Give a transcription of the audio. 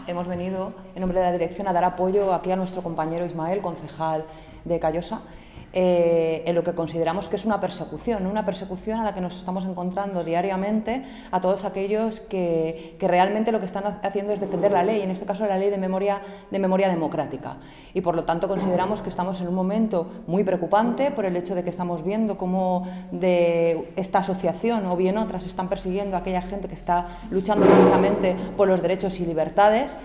Hemos venido, en nombre de la dirección, a dar apoyo aquí a nuestro compañero Ismael, concejal de Callosa, en lo que consideramos que es una persecución a la que nos estamos encontrando diariamente a todos aquellos que realmente lo que están haciendo es defender la ley, en este caso la ley de memoria democrática. Y por lo tanto consideramos que estamos en un momento muy preocupante por el hecho de que estamos viendo cómo de esta asociación o bien otras están persiguiendo a aquella gente que está luchando precisamente por los derechos y libertades.